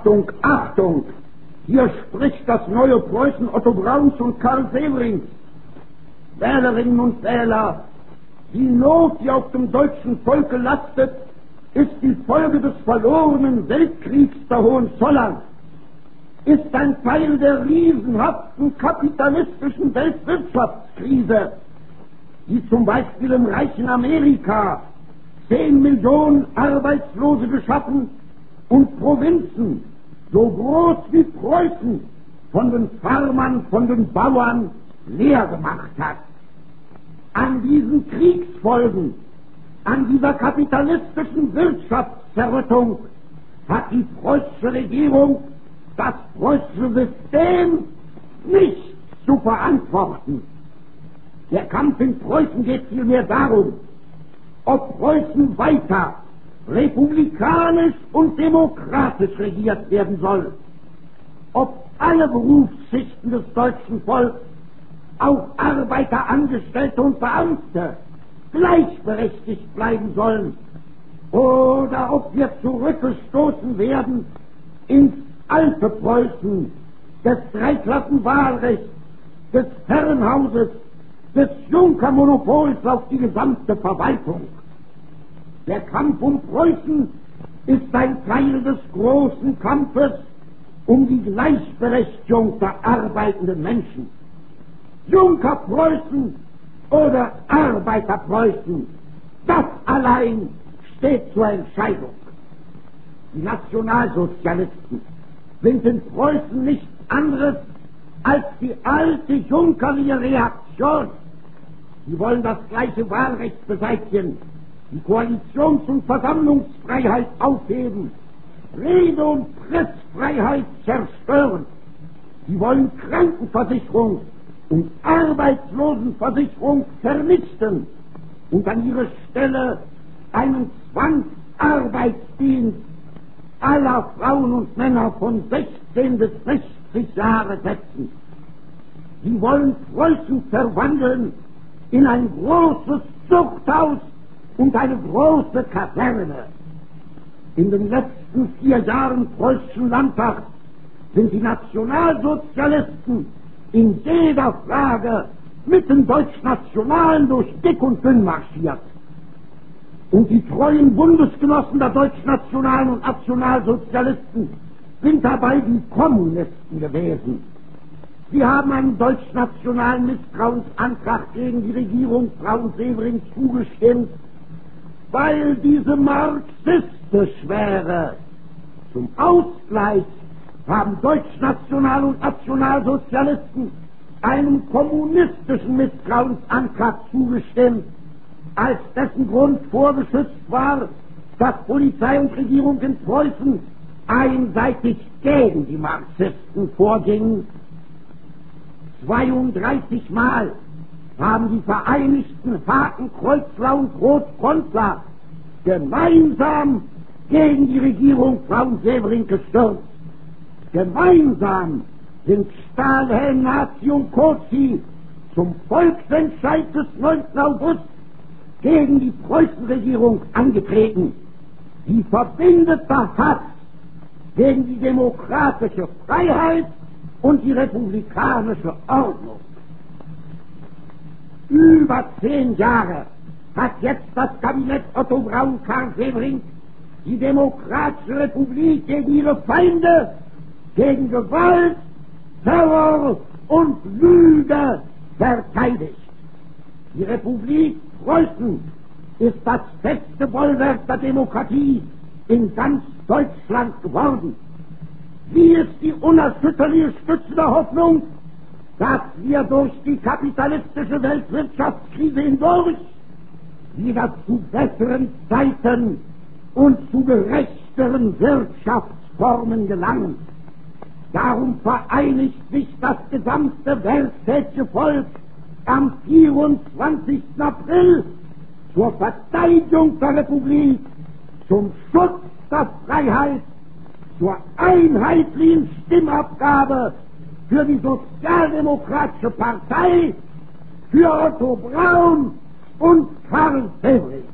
Achtung, Achtung! Hier spricht das neue Preußen Otto Brauns und Karl Severings. Wählerinnen und Wähler, die Not, die auf dem deutschen Volke lastet, ist die Folge des verlorenen Weltkriegs der Hohenzollern, ist ein Teil der riesenhaften kapitalistischen Weltwirtschaftskrise, die zum Beispiel im reichen Amerika 10 Millionen Arbeitslose geschaffen und Provinzen so groß wie Preußen von den Farmern, von den Bauern leer gemacht hat. An diesen Kriegsfolgen, an dieser kapitalistischen Wirtschaftszerrüttung hat die preußische Regierung das preußische System nicht zu verantworten. Der Kampf in Preußen geht vielmehr darum, ob Preußen weiter republikanisch und demokratisch regiert werden soll, ob alle Berufsschichten des deutschen Volks, auch Arbeiter, Angestellte und Beamte, gleichberechtigt bleiben sollen, oder ob wir zurückgestoßen werden ins alte Preußen des Dreiklassenwahlrechts, des Herrenhauses, des Junkermonopols auf die gesamte Verwaltung. Der Kampf um Preußen ist ein Teil des großen Kampfes um die Gleichberechtigung der arbeitenden Menschen. Junkerpreußen oder Arbeiterpreußen, das allein steht zur Entscheidung. Die Nationalsozialisten sind in Preußen nichts anderes als die alte junkerliche Reaktion. Sie wollen das gleiche Wahlrecht beseitigen, die Koalitions- und Versammlungsfreiheit aufheben, Rede- und Pressfreiheit zerstören. Sie wollen Krankenversicherung und Arbeitslosenversicherung vernichten und an ihre Stelle einen Zwangsarbeitsdienst aller Frauen und Männer von 16 bis 60 Jahre setzen. Sie wollen Preußen verwandeln in ein großes Zuchthaus und eine große Kaserne. In den letzten 4 Jahren preußischen Landtags sind die Nationalsozialisten in jeder Frage mit den Deutschnationalen durch dick und dünn marschiert. Und die treuen Bundesgenossen der Deutschnationalen und Nationalsozialisten sind dabei die Kommunisten gewesen. Sie haben einen deutschnationalen Misstrauensantrag gegen die Regierung Braun-Severing zugestimmt, weil diese marxistisch wäre. Zum Ausgleich haben Deutschnationale und Nationalsozialisten einem kommunistischen Misstrauensantrag zugestimmt, als dessen Grund vorgeschützt war, dass Polizei und Regierung in Preußen einseitig gegen die Marxisten vorgingen. 32 Mal haben die Vereinigten Hakenkreuzler und Rotfrontler gemeinsam gegen die Regierung Braun-Severing gestürzt. Gemeinsam sind Stahlhelm, Nazi und Kozi zum Volksentscheid des 9. August gegen die Preußenregierung angetreten. Die verbindeter Hass gegen die demokratische Freiheit und die republikanische Ordnung. Über 10 Jahre hat jetzt das Kabinett Otto Braun Karl Severing die Demokratische Republik gegen ihre Feinde, gegen Gewalt, Terror und Lüge verteidigt. Die Republik Preußen ist das feste Bollwerk der Demokratie in ganz Deutschland geworden. Sie ist die unerschütterliche Stütze der Hoffnung, dass wir durch die kapitalistische Weltwirtschaftskrise hindurch wieder zu besseren Zeiten und zu gerechteren Wirtschaftsformen gelangen. Darum vereinigt sich das gesamte werktätige Volk am 24. April zur Verteidigung der Republik, zum Schutz der Freiheit, zur einheitlichen Stimmabgabe für die Sozialdemokratische Partei, für Otto Braun und Karl Severing.